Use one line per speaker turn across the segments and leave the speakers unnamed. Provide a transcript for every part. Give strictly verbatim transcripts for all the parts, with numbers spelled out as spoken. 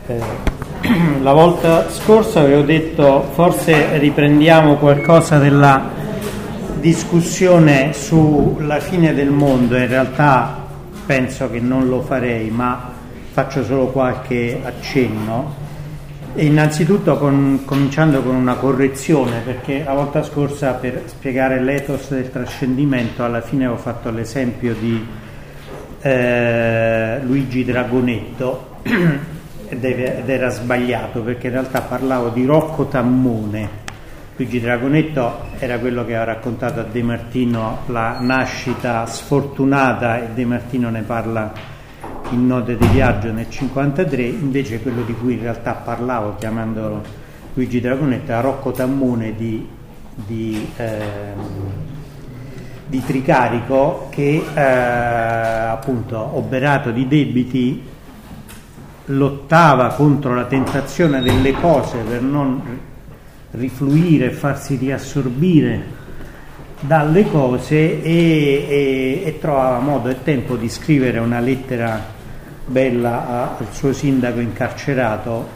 Eh, la volta scorsa avevo detto forse riprendiamo qualcosa della discussione sulla fine del mondo. In realtà penso che non lo farei, ma faccio solo qualche accenno. E innanzitutto con, cominciando con una correzione, perché la volta scorsa per spiegare l'ethos del trascendimento alla fine ho fatto l'esempio di eh, Luigi Dragonetto ed era sbagliato, perché in realtà parlavo di Rocco Tammone. Luigi Dragonetto era quello che ha raccontato a De Martino la nascita sfortunata, e De Martino ne parla in Note di viaggio nel cinquantatré. Invece quello di cui in realtà parlavo chiamandolo Luigi Dragonetto era Rocco Tammone di, di, eh, di Tricarico, che eh, appunto oberato di debiti lottava contro la tentazione delle cose per non rifluire e farsi riassorbire dalle cose, e, e, e trovava modo e tempo di scrivere una lettera bella a, al suo sindaco incarcerato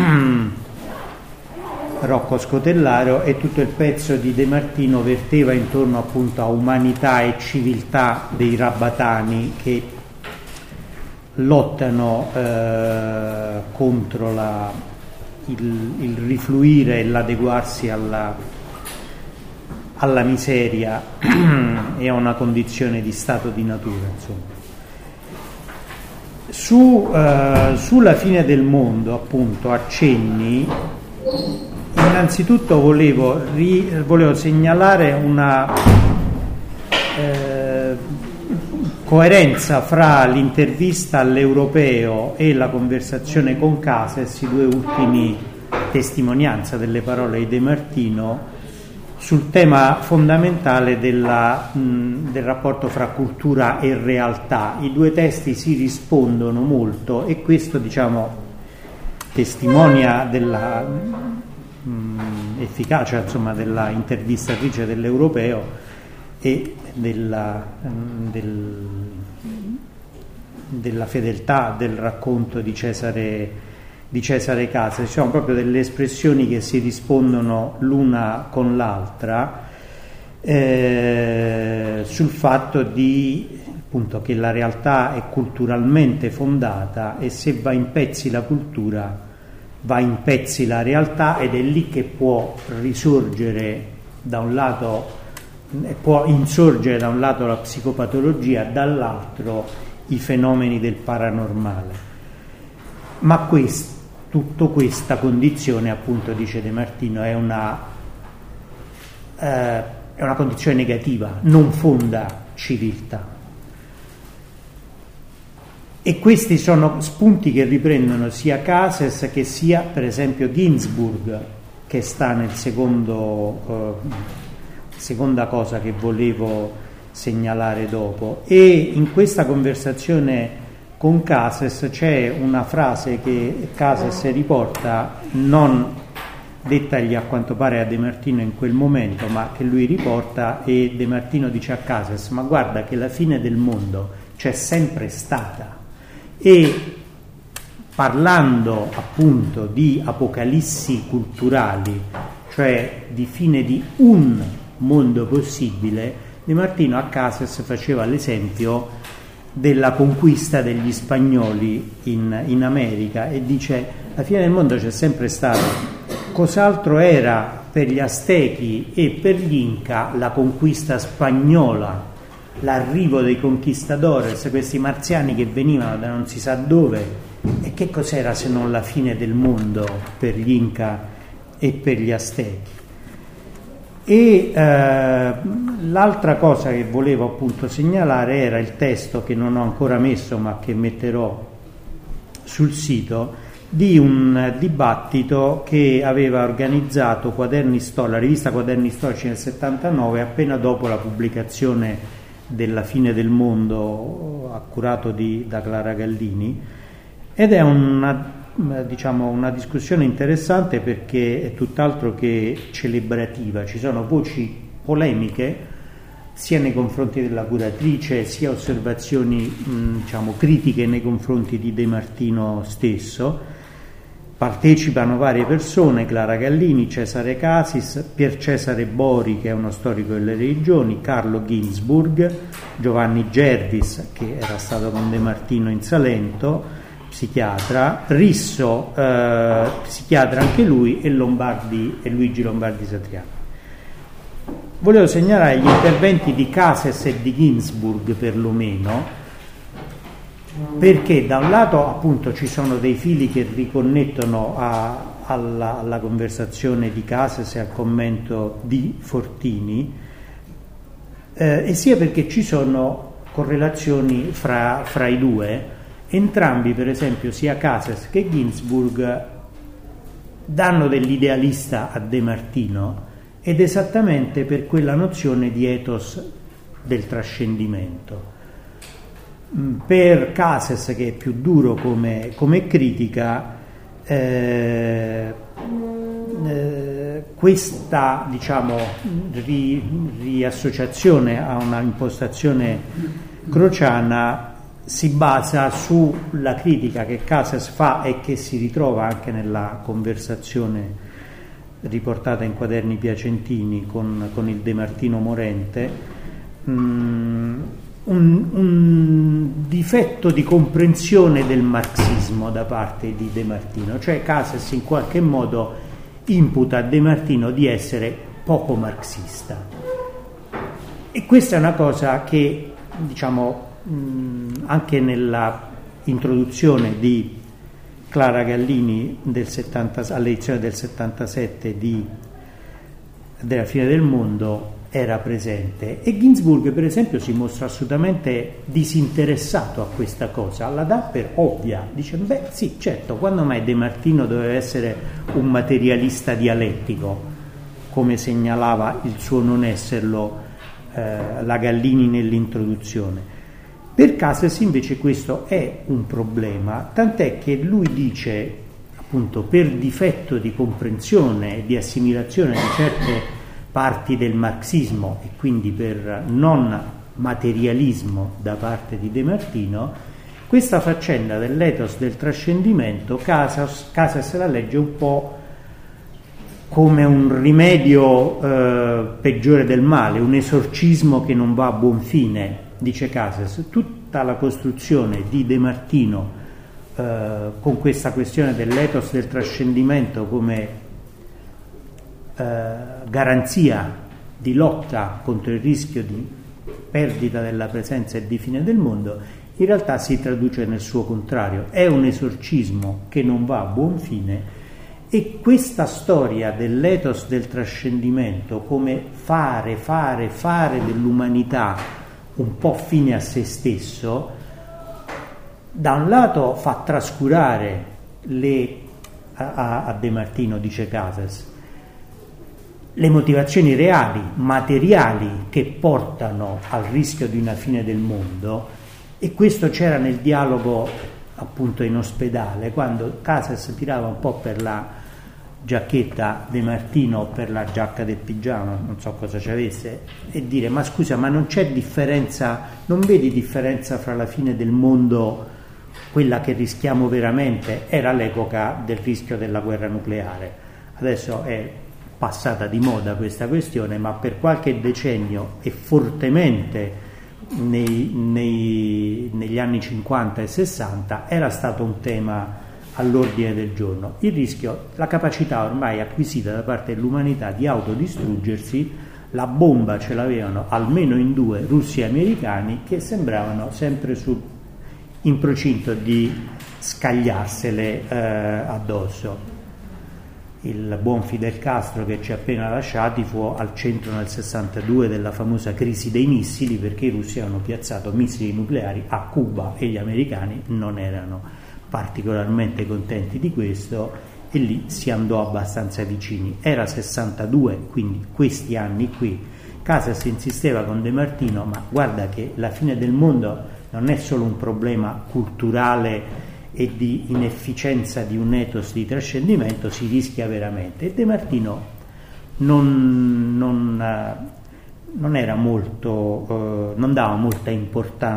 Rocco Scotellaro, e tutto il pezzo di De Martino verteva intorno appunto a umanità e civiltà dei rabatani che lottano eh, contro la, il, il rifluire e l'adeguarsi alla, alla miseria e a una condizione di stato di natura, insomma. Su, eh, sulla fine del mondo, appunto, accenni. Innanzitutto volevo, ri, volevo segnalare una eh, coerenza fra l'intervista all'Europeo e la conversazione con Cases, i due ultimi testimonianza delle parole di De Martino sul tema fondamentale della, mh, del rapporto fra cultura e realtà. I due testi si rispondono molto, e questo, diciamo, testimonia della mh, efficacia, insomma, della intervistatrice dell'Europeo e della, del, della fedeltà del racconto di Cesare, di Cesare Cases. Ci sono proprio delle espressioni che si rispondono l'una con l'altra eh, sul fatto di, appunto, che la realtà è culturalmente fondata, e se va in pezzi la cultura va in pezzi la realtà, ed è lì che può risorgere da un lato può insorgere da un lato la psicopatologia, dall'altro i fenomeni del paranormale. Ma questo, tutto questa condizione, appunto, dice De Martino, è una, eh, è una condizione negativa, non fonda civiltà. E questi sono spunti che riprendono sia Cases che sia, per esempio, Ginsburg, che sta nel secondo... Eh, seconda cosa che volevo segnalare dopo. E in questa conversazione con Cases c'è una frase che Cases riporta, non dettagli a quanto pare a De Martino in quel momento, ma che lui riporta, e De Martino dice a Cases: ma guarda che la fine del mondo c'è sempre stata. E parlando appunto di apocalissi culturali, cioè di fine di un mondo possibile, De Martino a Cases faceva l'esempio della conquista degli spagnoli in, in America, e dice: la fine del mondo c'è sempre stata. Cos'altro era per gli Aztechi e per gli Inca la conquista spagnola, l'arrivo dei conquistadores, questi marziani che venivano da non si sa dove? E che cos'era se non la fine del mondo per gli Inca e per gli Aztechi? E eh, l'altra cosa che volevo appunto segnalare era il testo, che non ho ancora messo ma che metterò sul sito, di un dibattito che aveva organizzato Quaderni Storici, la rivista Quaderni Storici nel settantanove, appena dopo la pubblicazione della Fine del Mondo, accurato di, da Clara Gallini, ed è una diciamo una discussione interessante, perché è tutt'altro che celebrativa. Ci sono voci polemiche sia nei confronti della curatrice, sia osservazioni mh, diciamo critiche nei confronti di De Martino stesso, Partecipano varie persone: Clara Gallini, Cesare Casis, Pier Cesare Bori, che è uno storico delle religioni, Carlo Ginzburg, Giovanni Gervis, che era stato con De Martino in Salento, psichiatra, Risso, eh, psichiatra anche lui, e, Lombardi, e Luigi Lombardi Satriano. Volevo segnalare gli interventi di Cases e di Ginzburg, perlomeno, perché da un lato appunto ci sono dei fili che riconnettono a, alla, alla conversazione di Cases e al commento di Fortini, eh, e sia perché ci sono correlazioni fra, fra i due. Entrambi, per esempio, sia Cases che Ginzburg danno dell'idealista a De Martino, ed esattamente per quella nozione di ethos del trascendimento. Per Cases, che è più duro come, come critica, eh, eh, questa diciamo ri, riassociazione a una impostazione crociana si basa sulla critica che Cases fa e che si ritrova anche nella conversazione riportata in Quaderni Piacentini con, con il De Martino morente. mh, Un, un difetto di comprensione del marxismo da parte di De Martino, cioè Cases in qualche modo imputa a De Martino di essere poco marxista, e questa è una cosa che diciamo mh, anche nella introduzione di Clara Gallini del settanta, all'edizione del settantasette di della Fine del Mondo era presente. E Ginzburg, per esempio, si mostra assolutamente disinteressato a questa cosa, la dà per ovvia, dice beh sì, certo, quando mai De Martino doveva essere un materialista dialettico, come segnalava il suo non esserlo eh, la Gallini nell'introduzione. Per Cases invece questo è un problema, tant'è che lui dice, appunto, per difetto di comprensione e di assimilazione di certe parti del marxismo, e quindi per non materialismo da parte di De Martino, questa faccenda dell'ethos del trascendimento Cases, Cases la legge un po' come un rimedio eh, peggiore del male, un esorcismo che non va a buon fine, dice Cases. Tutta la costruzione di De Martino eh, con questa questione dell'ethos del trascendimento come Eh, garanzia di lotta contro il rischio di perdita della presenza e di fine del mondo, in realtà si traduce nel suo contrario, è un esorcismo che non va a buon fine. E questa storia dell'ethos del trascendimento come fare, fare, fare dell'umanità un po' fine a se stesso, da un lato fa trascurare le, a, a De Martino, dice Cases, le motivazioni reali, materiali, che portano al rischio di una fine del mondo. E questo c'era nel dialogo appunto in ospedale, quando Cases tirava un po' per la giacchetta De Martino, per la giacca del pigiama, non so cosa ci avesse, e dire ma scusa, ma non c'è differenza, non vedi differenza fra la fine del mondo, quella che rischiamo veramente, era l'epoca del rischio della guerra nucleare, adesso è passata di moda questa questione, ma per qualche decennio e fortemente nei, nei, negli anni cinquanta e sessanta era stato un tema all'ordine del giorno. Il rischio, la capacità ormai acquisita da parte dell'umanità di autodistruggersi, la bomba ce l'avevano almeno in due, russi e americani, che sembravano sempre su, in procinto di scagliarsele eh, addosso. Il buon Fidel Castro, che ci ha appena lasciati, fu al centro nel sessantadue della famosa crisi dei missili, perché i russi avevano piazzato missili nucleari a Cuba e gli americani non erano particolarmente contenti di questo, e lì si andò abbastanza vicini. Era sessantadue, quindi questi anni qui. Cases insisteva con De Martino, ma guarda che la fine del mondo non è solo un problema culturale e di inefficienza di un ethos di trascendimento, si rischia veramente. E De Martino non, non, non era molto, eh, non dava molta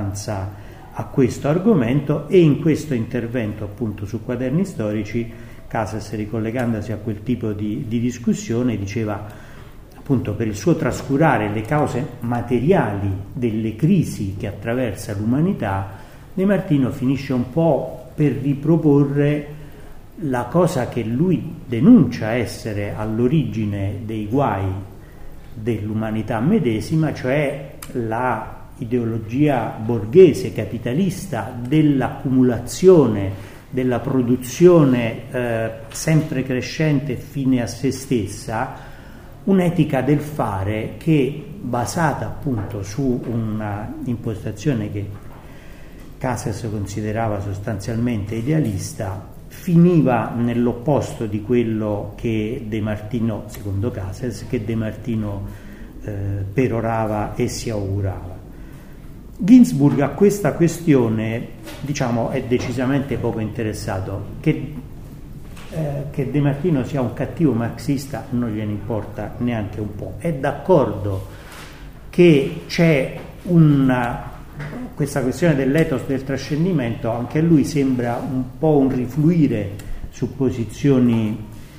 importanza a questo argomento, e in questo intervento appunto su Quaderni Storici Casas, ricollegandosi a quel tipo di, di discussione, diceva appunto per il suo trascurare le cause materiali delle crisi che attraversa l'umanità, De Martino finisce un po' per riproporre la cosa che lui denuncia essere all'origine dei guai dell'umanità medesima, cioè la ideologia borghese, capitalista, dell'accumulazione, della produzione eh, sempre crescente fine a se stessa, un'etica del fare che, basata appunto su una impostazione che Casas considerava sostanzialmente idealista, finiva nell'opposto di quello che De Martino, secondo Casas, che De Martino eh, perorava e si augurava. Ginsburg a questa questione, diciamo, è decisamente poco interessato. Che, eh, che De Martino sia un cattivo marxista non gliene importa neanche un po'. È d'accordo che c'è una, questa questione dell'ethos del trascendimento, anche a lui sembra un po' un rifluire su posizioni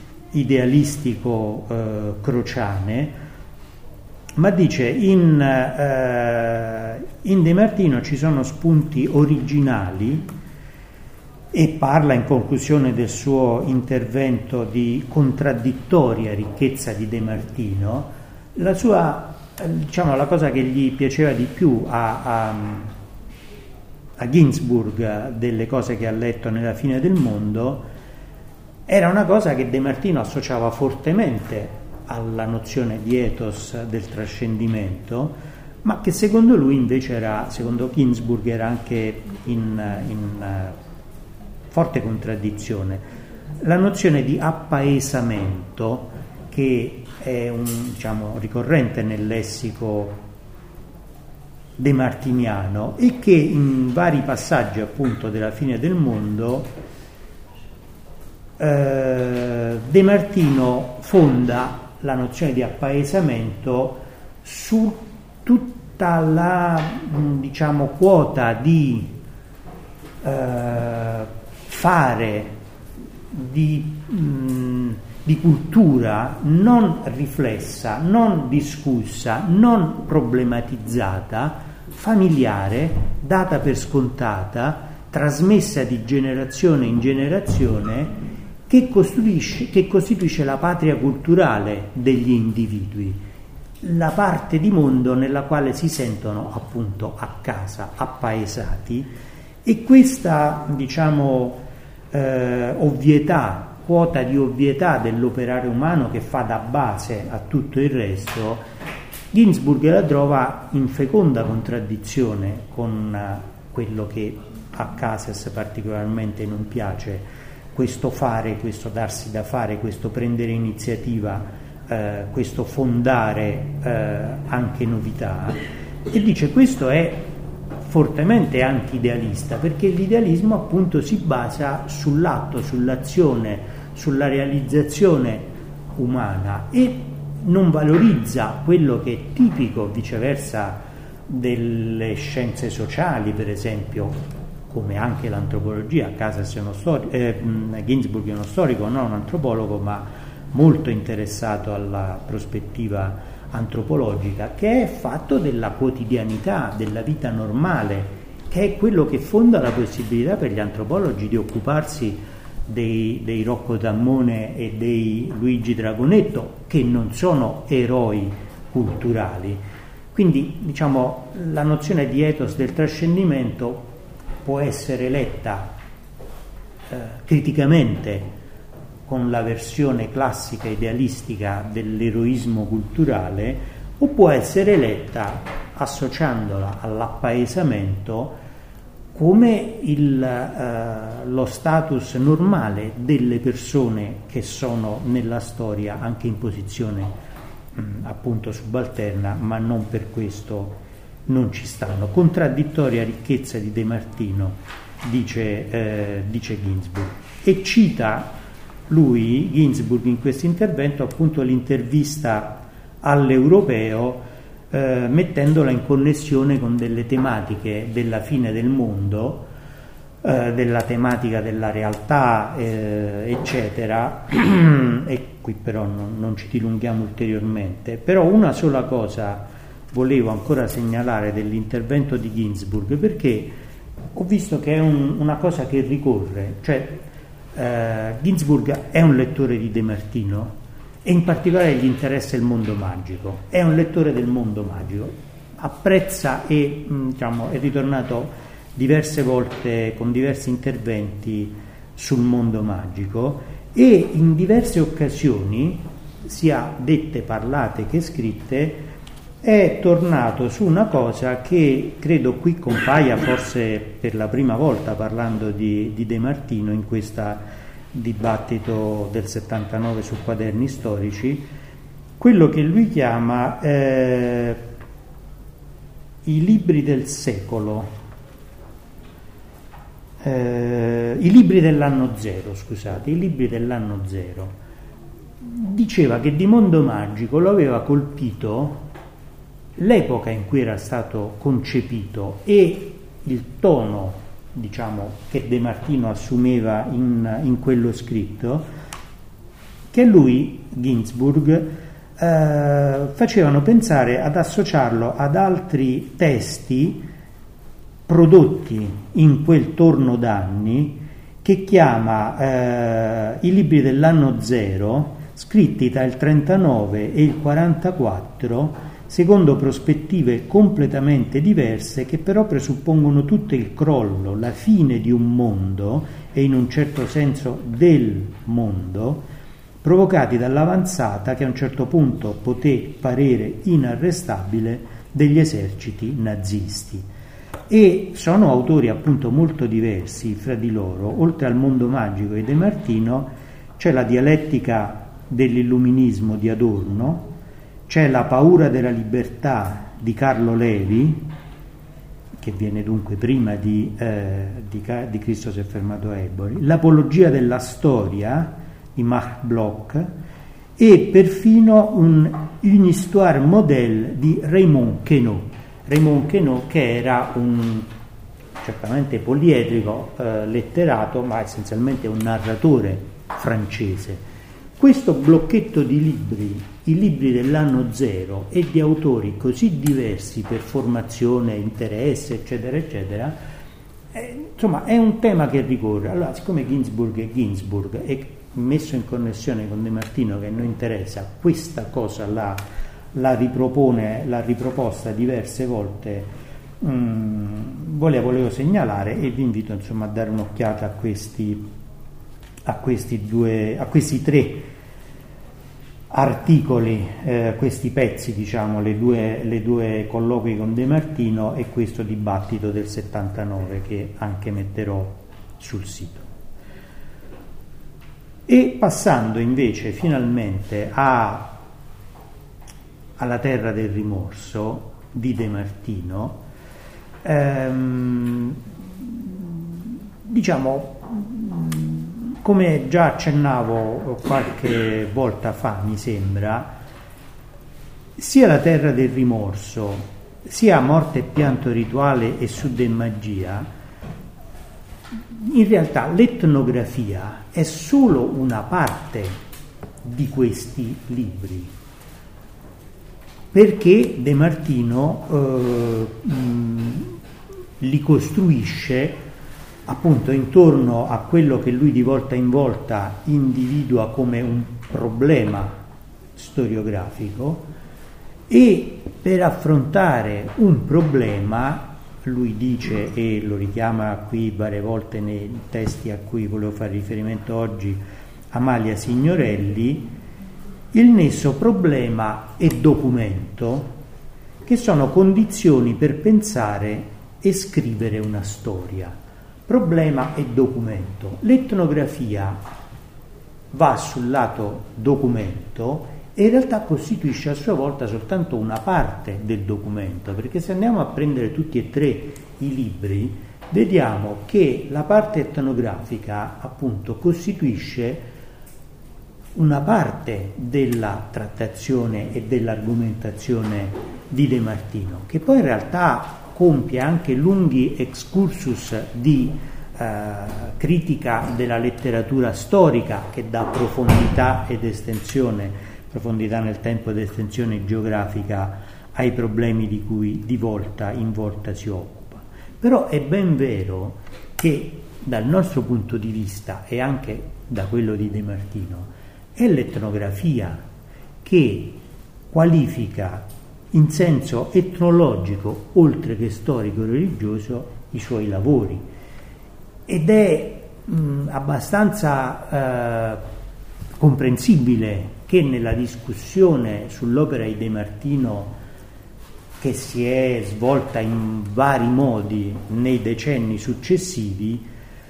idealistico-crociane, ma dice in, eh, in De Martino ci sono spunti originali, e parla in conclusione del suo intervento di contraddittoria ricchezza di De Martino. La sua, diciamo, la cosa che gli piaceva di più a, a, a Ginsburg delle cose che ha letto nella Fine del mondo era una cosa che De Martino associava fortemente alla nozione di ethos del trascendimento, ma che secondo lui invece era, secondo Ginsburg, era anche in, in forte contraddizione. La nozione di appaesamento, che è un, diciamo, ricorrente nel lessico demartiniano e che in vari passaggi appunto della Fine del mondo eh, De Martino fonda la nozione di appaesamento su tutta la, diciamo, quota di eh, fare, di, mh, di cultura non riflessa, non discussa, non problematizzata, familiare, data per scontata, trasmessa di generazione in generazione, che costituisce, che costituisce la patria culturale degli individui, la parte di mondo nella quale si sentono appunto a casa, appaesati, e questa, diciamo, eh, ovvietà, quota di ovvietà dell'operare umano che fa da base a tutto il resto, Ginsburg la trova in feconda contraddizione con quello che a Casas particolarmente non piace, questo fare, questo darsi da fare, questo prendere iniziativa, eh, questo fondare eh, anche novità, e dice questo è fortemente anti-idealista, perché l'idealismo appunto si basa sull'atto, sull'azione, sulla realizzazione umana e non valorizza quello che è tipico viceversa delle scienze sociali, per esempio, come anche l'antropologia. Casas è uno storico, eh, Ginsburg è uno storico, non un antropologo, ma molto interessato alla prospettiva antropologica, che è fatto della quotidianità, della vita normale, che è quello che fonda la possibilità per gli antropologi di occuparsi dei, dei Rocco Tammone e dei Luigi Dragonetto, che non sono eroi culturali. Quindi, diciamo, la nozione di ethos del trascendimento può essere letta eh, criticamente con la versione classica idealistica dell'eroismo culturale, o può essere letta associandola all'appaesamento come il, eh, lo status normale delle persone che sono nella storia anche in posizione mh, appunto subalterna, ma non per questo non ci stanno. Contraddittoria ricchezza di De Martino, dice, eh, dice Ginsburg, e cita lui, Ginsburg, in questo intervento appunto l'intervista all'Europeo, eh, mettendola in connessione con delle tematiche della Fine del mondo, eh, della tematica della realtà, eh, eccetera, e qui però non, non ci dilunghiamo ulteriormente. Però una sola cosa volevo ancora segnalare dell'intervento di Ginsburg, perché ho visto che è un, una cosa che ricorre, cioè eh, Ginsburg è un lettore di De Martino e in particolare gli interessa il mondo magico, è un lettore del mondo magico, apprezza e mh, diciamo, è ritornato diverse volte con diversi interventi sul mondo magico e in diverse occasioni, sia dette, parlate che scritte, è tornato su una cosa che credo qui compaia forse per la prima volta parlando di, di De Martino in questo dibattito del settantanove su Quaderni Storici, quello che lui chiama eh, i libri del secolo, eh, i libri dell'anno zero, scusate, i libri dell'anno zero. Diceva che di mondo magico lo aveva colpito l'epoca in cui era stato concepito e il tono, diciamo, che De Martino assumeva in, in quello scritto, che lui, Ginsburg, eh, facevano pensare ad associarlo ad altri testi prodotti in quel torno d'anni, che chiama eh, i libri dell'anno zero, scritti tra il trentanove e il quarantaquattro, secondo prospettive completamente diverse che però presuppongono tutte il crollo, la fine di un mondo e in un certo senso del mondo, provocati dall'avanzata che a un certo punto poté parere inarrestabile degli eserciti nazisti. E sono autori appunto molto diversi fra di loro. Oltre al mondo magico di De Martino c'è la dialettica dell'illuminismo di Adorno, c'è la paura della libertà di Carlo Levi, che viene dunque prima di, eh, di, di Cristo si è fermato a Eboli, l'apologia della storia di Max Bloch e perfino un une histoire modèle di Raymond Queneau. Raymond Queneau, che era un certamente poliedrico eh, letterato, ma essenzialmente un narratore francese. Questo blocchetto di libri, i libri dell'anno zero e di autori così diversi per formazione, interesse, eccetera, eccetera, eh, insomma è un tema che ricorre. Allora, siccome Ginsburg è Ginsburg e messo in connessione con De Martino che non interessa, questa cosa la, la ripropone, l'ha riproposta diverse volte, mh, volevo, volevo segnalare e vi invito insomma a dare un'occhiata a questi, a questi due, a questi tre articoli, eh, questi pezzi, diciamo, le due, le due colloqui con De Martino e questo dibattito del settantanove che anche metterò sul sito. E passando invece finalmente a, alla terra del rimorso di De Martino, ehm, diciamo, come già accennavo qualche volta fa, mi sembra, sia la terra del rimorso, sia Morte e pianto rituale e Sud e magia, in realtà l'etnografia è solo una parte di questi libri, perché De Martino eh, mh, li costruisce appunto intorno a quello che lui di volta in volta individua come un problema storiografico, e per affrontare un problema lui dice, e lo richiama qui varie volte nei testi a cui volevo fare riferimento oggi, Amalia Signorelli, il nesso problema e documento, che sono condizioni per pensare e scrivere una storia. Problema e documento. L'etnografia va sul lato documento e in realtà costituisce a sua volta soltanto una parte del documento, perché se andiamo a prendere tutti e tre i libri vediamo che la parte etnografica appunto costituisce una parte della trattazione e dell'argomentazione di De Martino, che poi in realtà compie anche lunghi excursus di eh, critica della letteratura storica che dà profondità ed estensione, profondità nel tempo ed estensione geografica ai problemi di cui di volta in volta si occupa. Però è ben vero che dal nostro punto di vista e anche da quello di De Martino è l'etnografia che qualifica in senso etnologico, oltre che storico-religioso, i suoi lavori. Ed è mh, abbastanza eh, comprensibile che nella discussione sull'opera di De Martino, che si è svolta in vari modi nei decenni successivi,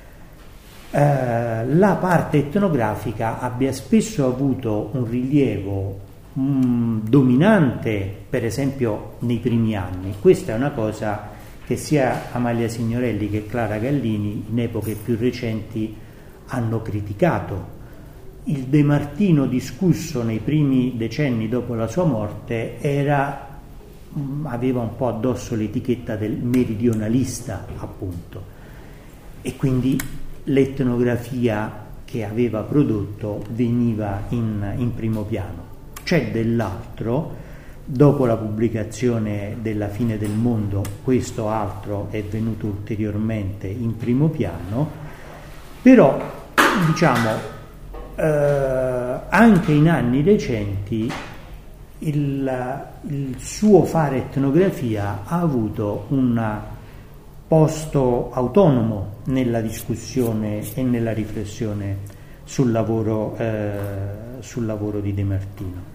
eh, la parte etnografica abbia spesso avuto un rilievo mh, dominante, per esempio nei primi anni. Questa è una cosa che sia Amalia Signorelli che Clara Gallini in epoche più recenti hanno criticato. Il De Martino discusso nei primi decenni dopo la sua morte era, aveva un po' addosso l'etichetta del meridionalista, appunto, e quindi l'etnografia che aveva prodotto veniva in, in primo piano. C'è dell'altro. Dopo la pubblicazione della Fine del mondo, questo altro è venuto ulteriormente in primo piano, però diciamo eh, anche in anni recenti il, il suo fare etnografia ha avuto un posto autonomo nella discussione e nella riflessione sul lavoro, eh, sul lavoro di De Martino.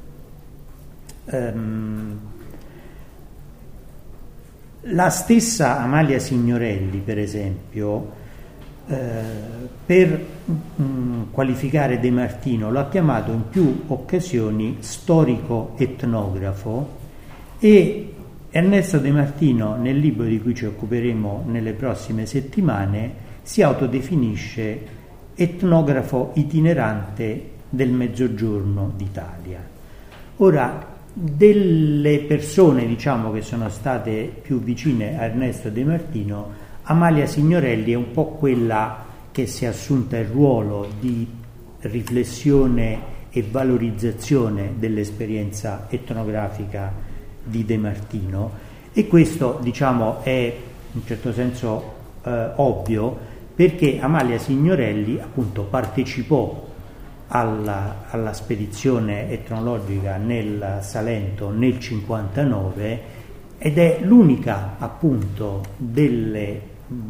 La stessa Amalia Signorelli, per esempio, eh, per mh, qualificare De Martino lo ha chiamato in più occasioni storico-etnografo, e Ernesto De Martino, nel libro di cui ci occuperemo nelle prossime settimane, si autodefinisce etnografo itinerante del Mezzogiorno d'Italia. Ora, delle persone, diciamo, che sono state più vicine a Ernesto De Martino, Amalia Signorelli è un po' quella che si è assunta il ruolo di riflessione e valorizzazione dell'esperienza etnografica di De Martino, e questo, diciamo, è in un certo senso eh, ovvio, perché Amalia Signorelli appunto partecipò Alla, alla spedizione etnologica nel Salento nel cinquantanove ed è l'unica appunto delle,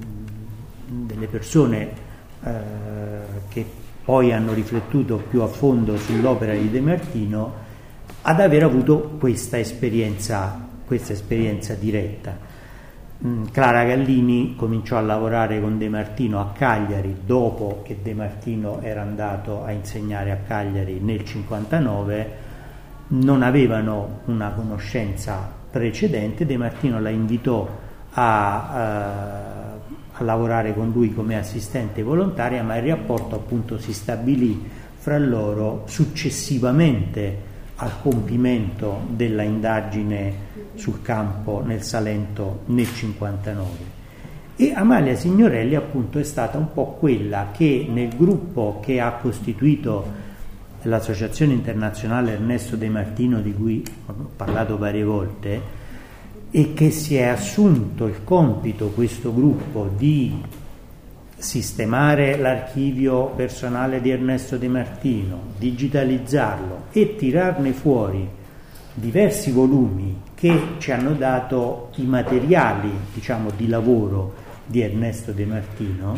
delle persone eh, che poi hanno riflettuto più a fondo sull'opera di De Martino ad aver avuto questa esperienza, questa esperienza diretta. Clara Gallini cominciò a lavorare con De Martino a Cagliari dopo che De Martino era andato a insegnare a Cagliari nel cinquantanove, non avevano una conoscenza precedente. De Martino la invitò a, a, a lavorare con lui come assistente volontaria, ma il rapporto appunto si stabilì fra loro successivamente al compimento della indagine sul campo nel Salento nel cinquantanove. E Amalia Signorelli appunto è stata un po' quella che nel gruppo che ha costituito l'Associazione Internazionale Ernesto De Martino, di cui ho parlato varie volte, e che si è assunto il compito, questo gruppo, di sistemare l'archivio personale di Ernesto De Martino, digitalizzarlo e tirarne fuori diversi volumi che ci hanno dato i materiali, diciamo, di lavoro di Ernesto De Martino.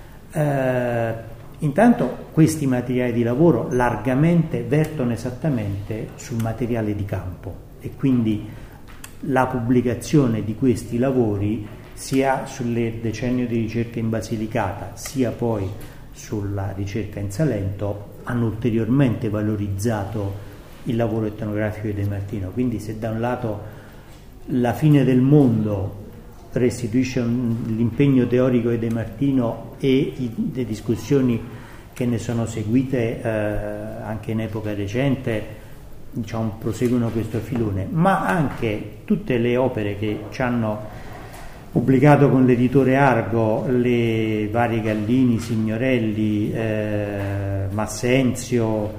Eh, intanto questi materiali di lavoro largamente vertono esattamente sul materiale di campo, e quindi la pubblicazione di questi lavori sia sul decennio di ricerca in Basilicata sia poi sulla ricerca in Salento hanno ulteriormente valorizzato il lavoro etnografico di De Martino. Quindi se da un lato La Fine del mondo restituisce un, l'impegno teorico di De Martino e i, le discussioni che ne sono seguite eh, anche in epoca recente, diciamo, proseguono questo filone, ma anche tutte le opere che ci hanno pubblicato con l'editore Argo le varie Gallini, Signorelli, eh, Massenzio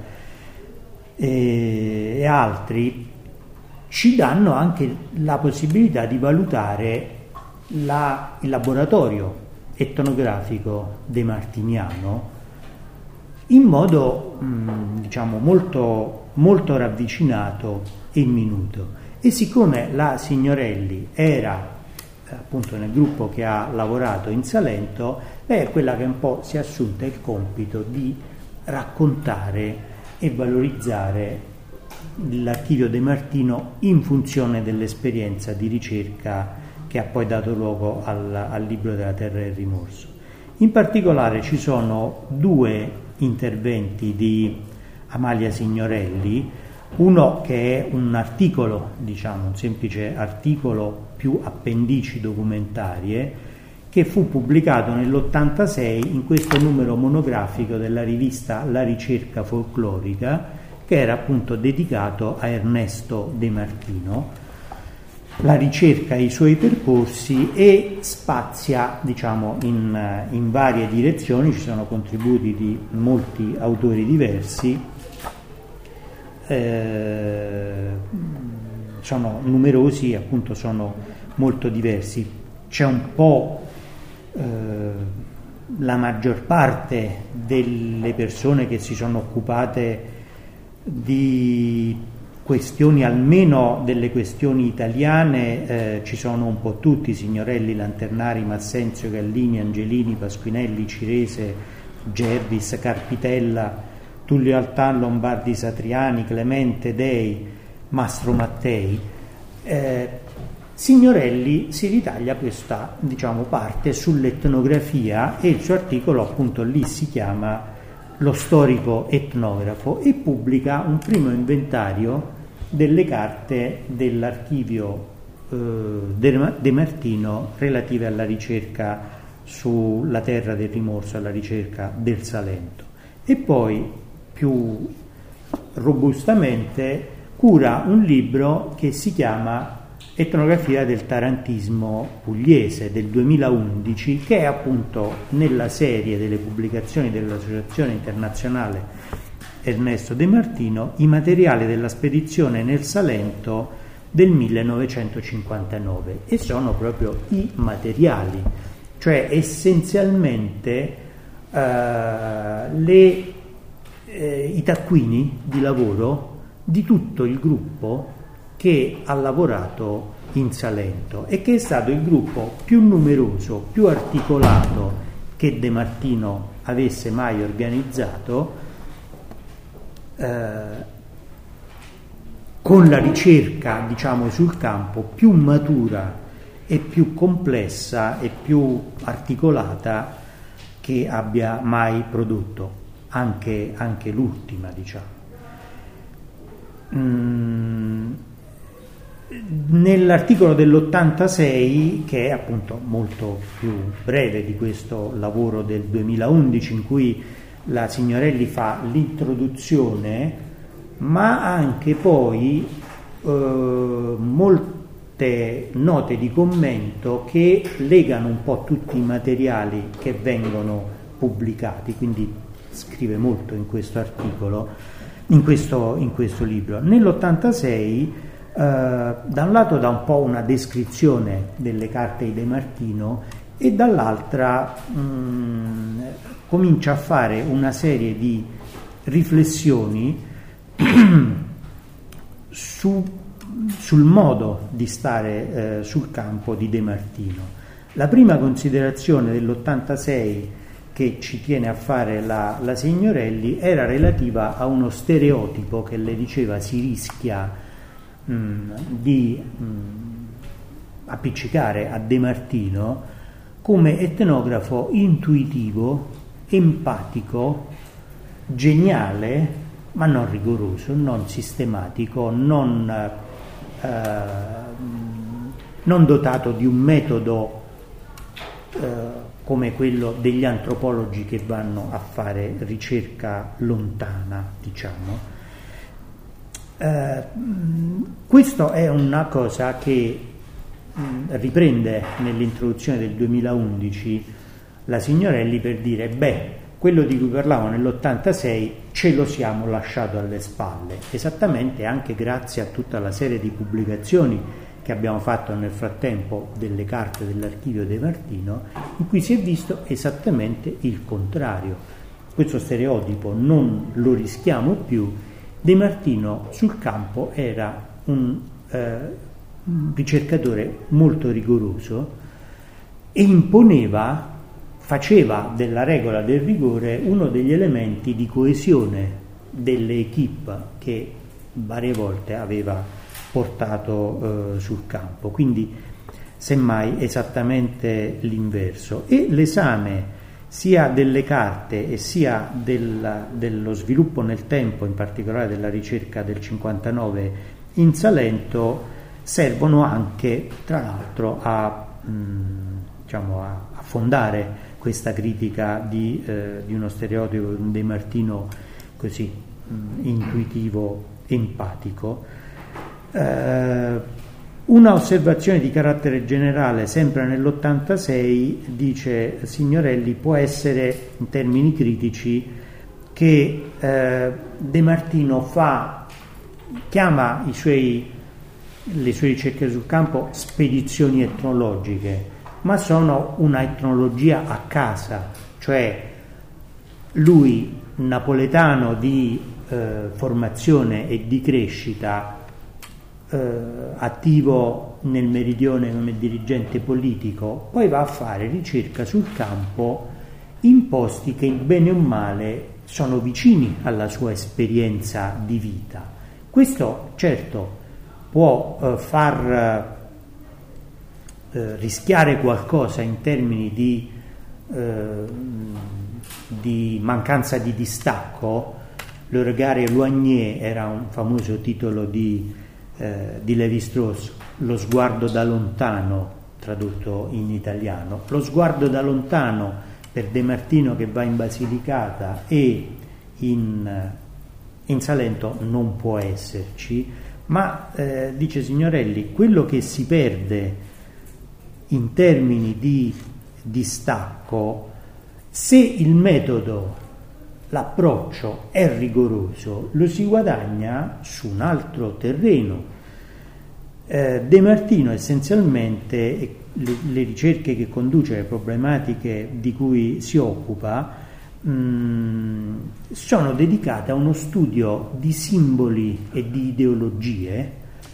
e, e altri, ci danno anche la possibilità di valutare la, il laboratorio etnografico demartiniano in modo mh, diciamo molto, molto ravvicinato e minuto. E siccome la Signorelli era appunto nel gruppo che ha lavorato in Salento, lei è quella che un po' si è assunta il compito di raccontare e valorizzare l'archivio De Martino in funzione dell'esperienza di ricerca che ha poi dato luogo al, al libro della Terra del Rimorso. In particolare ci sono due interventi di Amalia Signorelli, uno che è un articolo, diciamo un semplice articolo più appendici documentarie, che fu pubblicato nell'ottantasei in questo numero monografico della rivista La Ricerca Folclorica, che era appunto dedicato a Ernesto De Martino, la ricerca e i suoi percorsi, e spazia diciamo in, in varie direzioni. Ci sono contributi di molti autori diversi, eh, sono numerosi, appunto sono molto diversi. C'è un po' eh, la maggior parte delle persone che si sono occupate di questioni, almeno delle questioni italiane, eh, ci sono un po' tutti: Signorelli, Lanternari, Massenzio, Gallini, Angelini, Pasquinelli, Cirese, Gervis, Carpitella, Tullio Altan, Lombardi, Satriani, Clemente, Dei, Mastro Mattei. eh, Signorelli si ritaglia questa diciamo parte sull'etnografia, e il suo articolo appunto lì si chiama Lo storico etnografo, e pubblica un primo inventario delle carte dell'archivio eh, De Martino relative alla ricerca sulla Terra del Rimorso, alla ricerca del Salento, e poi più robustamente cura un libro che si chiama Etnografia del tarantismo pugliese del duemilaundici, che è appunto nella serie delle pubblicazioni dell'Associazione Internazionale Ernesto De Martino, i materiali della spedizione nel Salento del millenovecentocinquantanove, e sono proprio i materiali, cioè essenzialmente eh, le, eh, i taccuini di lavoro di tutto il gruppo che ha lavorato in Salento, e che è stato il gruppo più numeroso, più articolato che De Martino avesse mai organizzato, eh, con la ricerca diciamo sul campo più matura e più complessa e più articolata che abbia mai prodotto, anche, anche l'ultima diciamo. Mm. Nell'articolo dell'ottantasei, che è appunto molto più breve di questo lavoro del duemilaundici, in cui la Signorelli fa l'introduzione, ma anche poi eh, molte note di commento che legano un po' tutti i materiali che vengono pubblicati, quindi scrive molto in questo articolo, in questo, in questo libro. Nell'ottantasei Uh, da un lato dà un po' una descrizione delle carte di De Martino, e dall'altra mh, comincia a fare una serie di riflessioni su, sul modo di stare eh, sul campo di De Martino. La prima considerazione dell'ottantasei che ci tiene a fare la, la Signorelli era relativa a uno stereotipo che le diceva si rischia di mh, appiccicare a De Martino come etnografo intuitivo, empatico, geniale, ma non rigoroso, non sistematico, non, eh, non dotato di un metodo eh, come quello degli antropologi che vanno a fare ricerca lontana, diciamo. Uh, questo è una cosa che mh, riprende nell'introduzione del duemilaundici la Signorelli per dire, beh, quello di cui parlavo nell'ottantasei ce lo siamo lasciato alle spalle, esattamente anche grazie a tutta la serie di pubblicazioni che abbiamo fatto nel frattempo delle carte dell'archivio De Martino, in cui si è visto esattamente il contrario. Questo stereotipo non lo rischiamo più. De Martino sul campo era un, eh, un ricercatore molto rigoroso e imponeva, faceva della regola del rigore uno degli elementi di coesione delle equipe che varie volte aveva portato eh, sul campo, quindi semmai esattamente l'inverso. E l'esame sia delle carte e sia del, dello sviluppo nel tempo, in particolare della ricerca del cinquantanove in Salento, servono anche tra l'altro a, mh, diciamo, a, a fondare questa critica di, eh, di uno stereotipo di De Martino così mh, intuitivo, empatico. Eh, una osservazione di carattere generale, sempre nell'ottantasei, dice Signorelli, può essere in termini critici che eh, De Martino fa, chiama i suoi, le sue ricerche sul campo spedizioni etnologiche, ma sono una etnologia a casa, cioè lui, napoletano di eh, formazione e di crescita, eh, attivo nel meridione come dirigente politico, poi va a fare ricerca sul campo in posti che bene o male sono vicini alla sua esperienza di vita. Questo certo può eh, far Eh, rischiare qualcosa in termini di, eh, di mancanza di distacco. Le regard éloigné era un famoso titolo di, eh, di Lévi-Strauss, Lo sguardo da lontano, tradotto in italiano. Lo sguardo da lontano per De Martino che va in Basilicata e in, in Salento non può esserci, ma eh, dice Signorelli, quello che si perde in termini di distacco, se il metodo, l'approccio è rigoroso, lo si guadagna su un altro terreno. Eh, De Martino essenzialmente, le, le ricerche che conduce, le problematiche di cui si occupa, mh, sono dedicate a uno studio di simboli e di ideologie,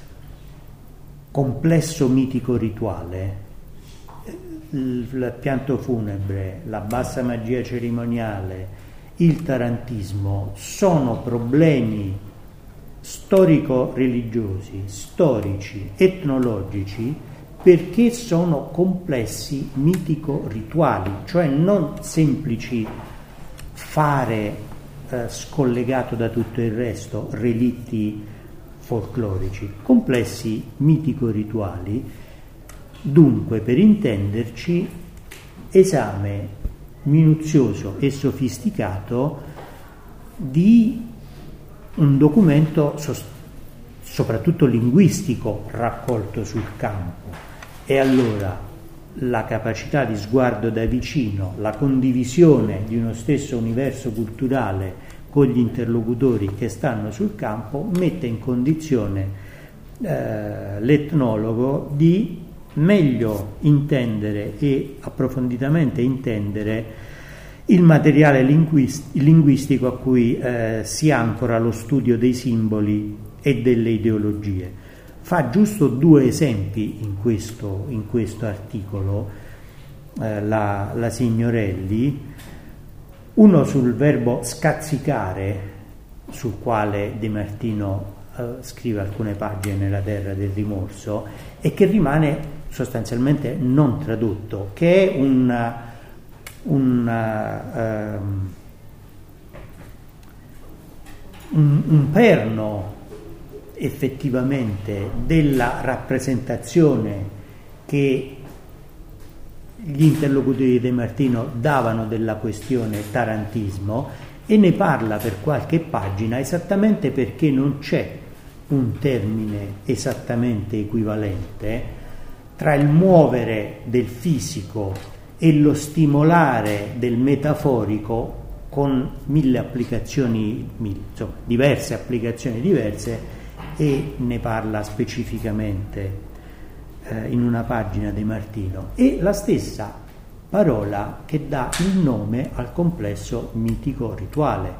complesso mitico rituale. Il pianto funebre, la bassa magia cerimoniale, il tarantismo sono problemi storico-religiosi, storici, etnologici, perché sono complessi mitico-rituali, cioè non semplici fare eh, scollegato da tutto il resto relitti folclorici, complessi mitico-rituali. Dunque, per intenderci, esame minuzioso e sofisticato di un documento sos- soprattutto linguistico raccolto sul campo. E allora la capacità di sguardo da vicino, la condivisione di uno stesso universo culturale con gli interlocutori che stanno sul campo mette in condizione eh, l'etnologo di meglio intendere e approfonditamente intendere il materiale linguist- linguistico a cui eh, si ancora lo studio dei simboli e delle ideologie. Fa giusto due esempi in questo, in questo articolo eh, la, la Signorelli, uno sul verbo scazzicare, sul quale De Martino eh, scrive alcune pagine nella Terra del rimorso e che rimane sostanzialmente non tradotto, che è un, un, um, un, un perno effettivamente della rappresentazione che gli interlocutori di De Martino davano della questione tarantismo, e ne parla per qualche pagina esattamente perché non c'è un termine esattamente equivalente. tra il muovere del fisico e lo stimolare del metaforico con mille applicazioni, mille, insomma, diverse applicazioni diverse, e ne parla specificamente eh, in una pagina di Martino. E la stessa parola che dà il nome al complesso mitico rituale.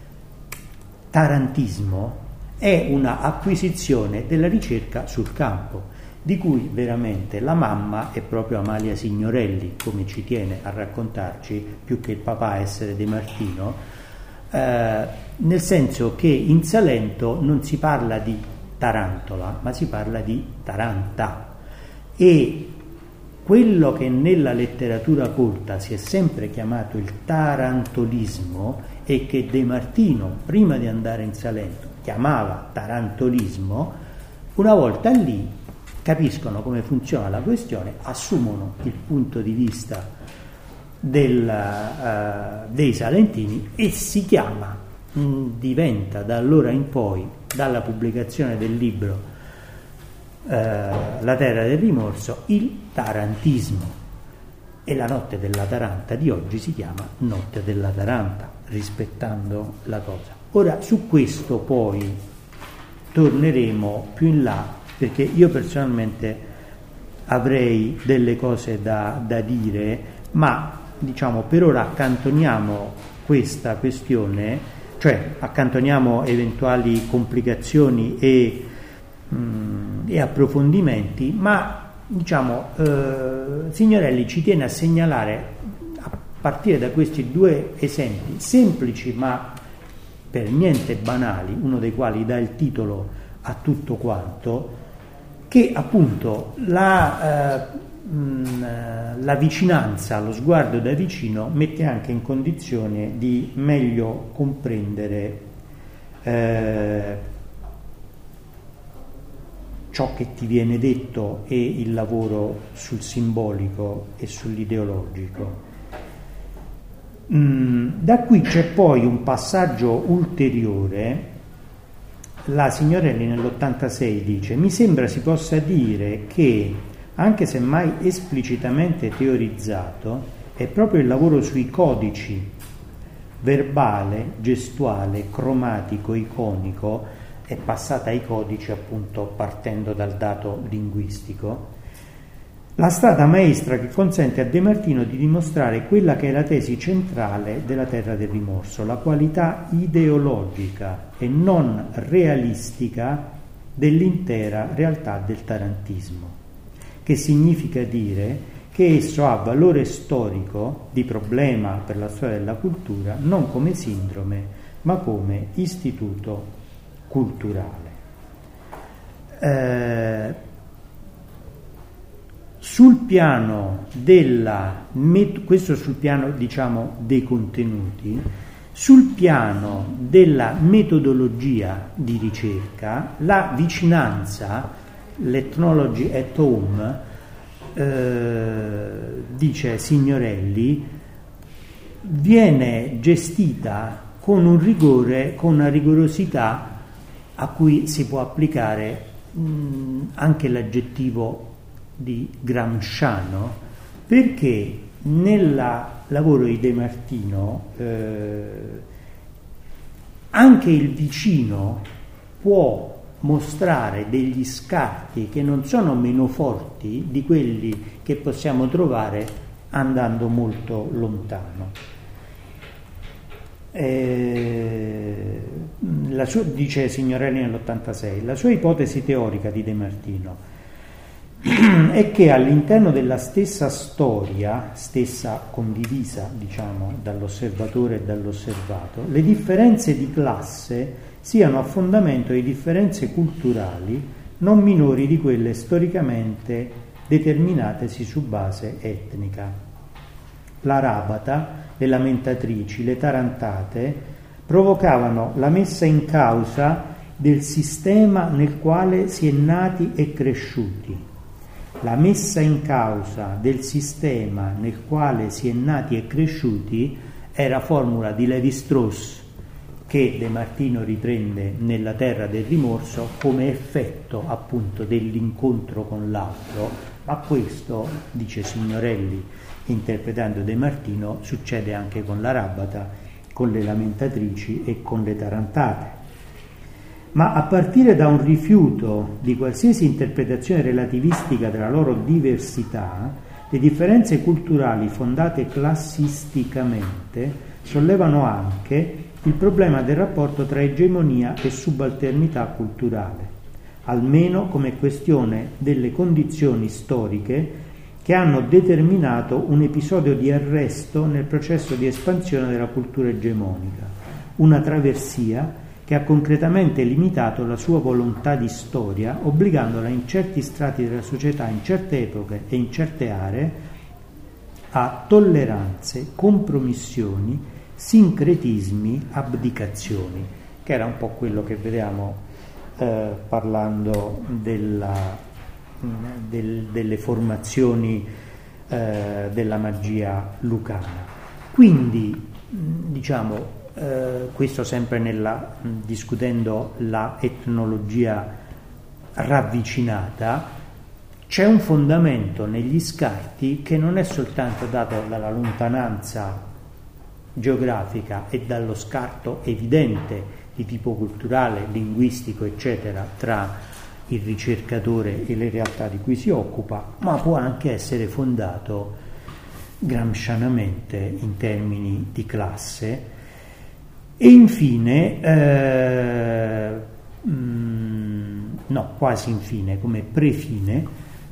Tarantismo è una acquisizione della ricerca sul campo, di cui veramente la mamma è proprio Amalia Signorelli, come ci tiene a raccontarci, più che il papà essere De Martino, eh, nel senso che in Salento non si parla di tarantola, ma si parla di taranta, e quello che nella letteratura colta si è sempre chiamato il tarantolismo e che De Martino, prima di andare in Salento, chiamava tarantolismo, una volta lì capiscono come funziona la questione, assumono il punto di vista del, uh, dei salentini, e si chiama, mh, diventa da allora in poi, dalla pubblicazione del libro uh, La terra del rimorso, il tarantismo. E la notte della Taranta di oggi si chiama notte della Taranta, rispettando la cosa. Ora, su questo poi torneremo più in là, perché io personalmente avrei delle cose da, da dire, ma diciamo per ora accantoniamo questa questione, cioè accantoniamo eventuali complicazioni e, mh, e approfondimenti, ma diciamo eh, Signorelli ci tiene a segnalare, a partire da questi due esempi semplici ma per niente banali, uno dei quali dà il titolo a tutto quanto, che appunto la, eh, mh, la vicinanza, lo sguardo da vicino mette anche in condizione di meglio comprendere eh, ciò che ti viene detto e il lavoro sul simbolico e sull'ideologico. Mm, da qui c'è poi un passaggio ulteriore. La Signorelli nell'ottantasei dice: mi sembra si possa dire che, anche se mai esplicitamente teorizzato, è proprio il lavoro sui codici verbale, gestuale, cromatico, iconico, è passata ai codici appunto partendo dal dato linguistico, la strada maestra che consente a De Martino di dimostrare quella che è la tesi centrale della Terra del Rimorso, la qualità ideologica e non realistica dell'intera realtà del tarantismo, che significa dire che esso ha valore storico di problema per la storia della cultura, non come sindrome, ma come istituto culturale. Eh, Sul piano della, questo sul piano diciamo dei contenuti, sul piano della metodologia di ricerca, la vicinanza, l'ethnology at home, eh, dice Signorelli, viene gestita con un rigore, con una rigorosità a cui si può applicare mh, anche l'aggettivo di gramsciano, perché nel lavoro di De Martino eh, anche il vicino può mostrare degli scarti che non sono meno forti di quelli che possiamo trovare andando molto lontano. Eh, la sua, dice Signorelli nell'ottantasei, la sua ipotesi teorica di De Martino è che all'interno della stessa storia, stessa condivisa, diciamo, dall'osservatore e dall'osservato, le differenze di classe siano a fondamento di differenze culturali non minori di quelle storicamente determinatesi su base etnica. La rabata, le lamentatrici, le tarantate provocavano la messa in causa del sistema nel quale si è nati e cresciuti. La messa in causa del sistema nel quale si è nati e cresciuti era formula di Levi-Strauss, che De Martino riprende nella Terra del Rimorso come effetto appunto dell'incontro con l'altro, A questo, dice Signorelli, interpretando De Martino, succede anche con l'Arabata, con le Lamentatrici e con le Tarantate. Ma a partire da un rifiuto di qualsiasi interpretazione relativistica della loro diversità, le differenze culturali fondate classisticamente sollevano anche il problema del rapporto tra egemonia e subalternità culturale, almeno come questione delle condizioni storiche che hanno determinato un episodio di arresto nel processo di espansione della cultura egemonica, una traversia che ha concretamente limitato la sua volontà di storia, obbligandola in certi strati della società, in certe epoche e in certe aree, a tolleranze, compromissioni, sincretismi, abdicazioni, che era un po' quello che vediamo eh, parlando della, del, delle formazioni eh, della magia lucana. Quindi, diciamo, Uh, questo sempre nella, discutendo la etnologia ravvicinata, c'è un fondamento negli scarti che non è soltanto dato dalla lontananza geografica e dallo scarto evidente di tipo culturale, linguistico, eccetera, tra il ricercatore e le realtà di cui si occupa, ma può anche essere fondato gramscianamente in termini di classe. E infine, eh, mh, no, quasi infine, come prefine,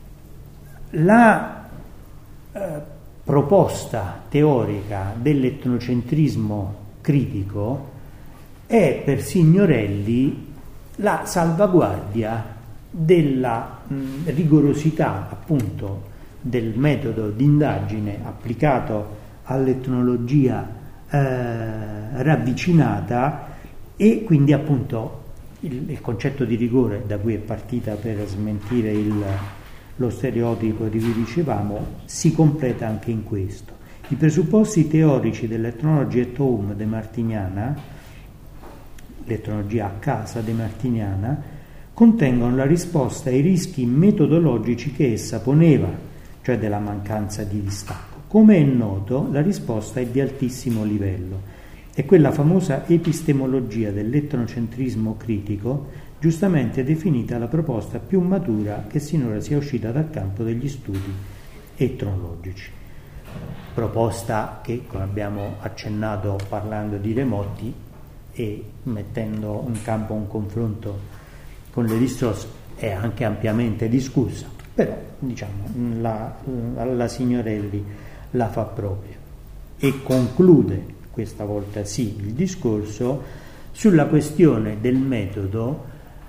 la eh, proposta teorica dell'etnocentrismo critico è per Signorelli la salvaguardia della mh, rigorosità, appunto, del metodo di indagine applicato all'etnologia Eh, ravvicinata, e quindi appunto il, il concetto di rigore da cui è partita per smentire il, lo stereotipo di cui dicevamo si completa anche in questo. I presupposti teorici dell'etnologia et home demartiniana, l'etnologia a casa demartiniana, contengono la risposta ai rischi metodologici che essa poneva, cioè della mancanza di distacco. Come è noto, la risposta è di altissimo livello. È quella famosa epistemologia dell'etnocentrismo critico, giustamente definita la proposta più matura che sinora sia uscita dal campo degli studi etnologici. Proposta che, come abbiamo accennato parlando di Remotti e mettendo in campo un confronto con Lévi-Strauss, è anche ampiamente discussa, però diciamo la, la Signorelli la fa propria e conclude, questa volta sì, il discorso sulla questione del metodo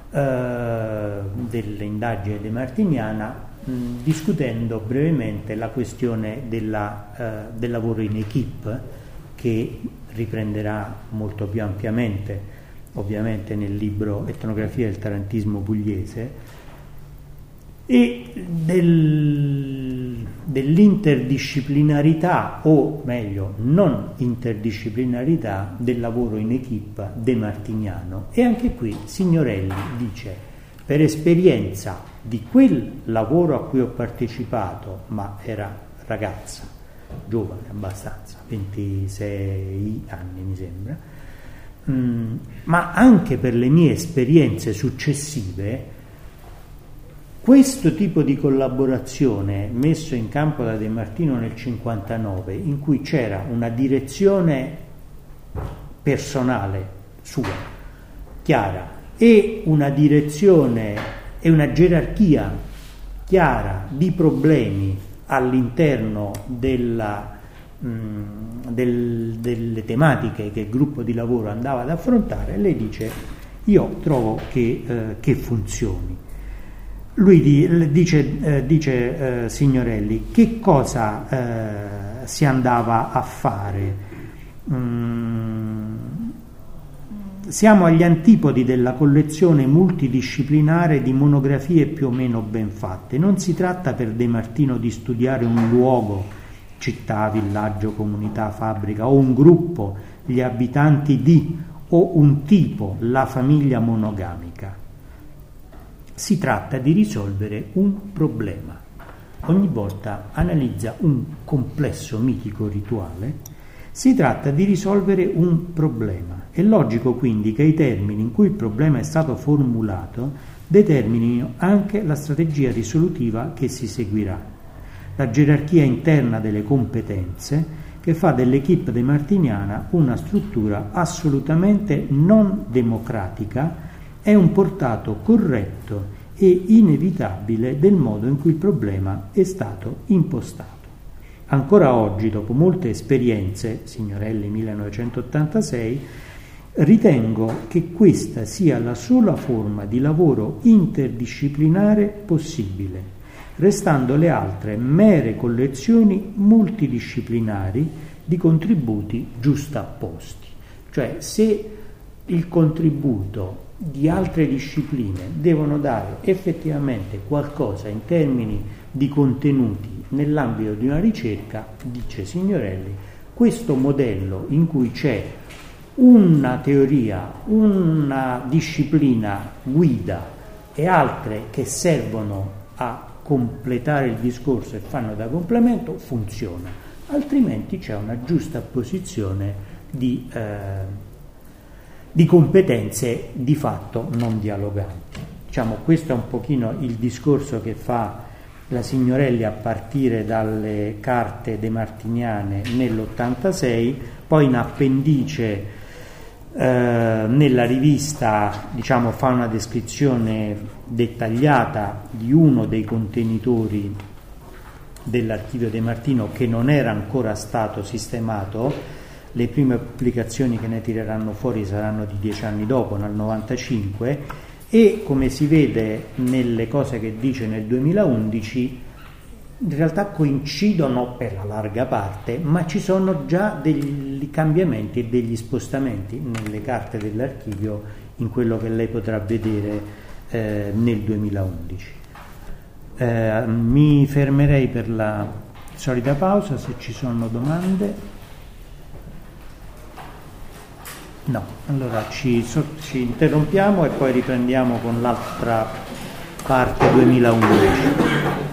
eh, dell'indagine demartiniana, mh, discutendo brevemente la questione della, eh, del lavoro in equipe, che riprenderà molto più ampiamente ovviamente nel libro Etnografia del tarantismo pugliese, e del, dell'interdisciplinarità, o meglio non interdisciplinarità, del lavoro in equipe demartiniano. E anche qui Signorelli dice: per esperienza di quel lavoro a cui ho partecipato, ma era ragazza, giovane abbastanza, ventisei anni mi sembra, mh, ma anche per le mie esperienze successive, questo tipo di collaborazione messo in campo da De Martino nel cinquantanove, in cui c'era una direzione personale sua chiara e una direzione e una gerarchia chiara di problemi all'interno della, mh, del, delle tematiche che il gruppo di lavoro andava ad affrontare, lei dice: io trovo che, eh, che funzioni. Lui di, dice, eh, dice eh, Signorelli, che cosa eh, si andava a fare? Mm, siamo agli antipodi della collezione multidisciplinare di monografie più o meno ben fatte. Non si tratta per De Martino di studiare un luogo, città, villaggio, comunità, fabbrica, o un gruppo, gli abitanti di, o un tipo, la famiglia monogamica. Si tratta di risolvere un problema. ogni volta analizza un complesso mitico rituale, si tratta di risolvere un problema. È logico quindi che i termini in cui il problema è stato formulato determinino anche la strategia risolutiva che si seguirà. La gerarchia interna delle competenze che fa dell'equipe demartiniana una struttura assolutamente non democratica è un portato corretto e inevitabile del modo in cui il problema è stato impostato. Ancora oggi, dopo molte esperienze, Signorelli millenovecentottantasei, ritengo che questa sia la sola forma di lavoro interdisciplinare possibile, restando le altre mere collezioni multidisciplinari di contributi giustapposti. Cioè, se il contributo di altre discipline devono dare effettivamente qualcosa in termini di contenuti nell'ambito di una ricerca, dice Signorelli, questo modello in cui c'è una teoria, una disciplina guida e altre che servono a completare il discorso e fanno da complemento, funziona, altrimenti c'è una giusta posizione di, eh, di competenze di fatto non dialoganti. Diciamo, questo è un pochino il discorso che fa la Signorelli a partire dalle carte demartiniane nell'ottantasei, poi in appendice eh, nella rivista, diciamo, fa una descrizione dettagliata di uno dei contenitori dell'archivio De Martino che non era ancora stato sistemato. Le prime pubblicazioni che ne tireranno fuori saranno di dieci anni dopo, nel novantacinque, e come si vede nelle cose che dice nel duemilaundici in realtà coincidono per la larga parte, ma ci sono già degli cambiamenti e degli spostamenti nelle carte dell'archivio in quello che lei potrà vedere eh, nel duemilaundici. Eh, mi fermerei per la solita pausa se ci sono domande. No, allora ci, so, ci interrompiamo e poi riprendiamo con l'altra parte duemilaundici.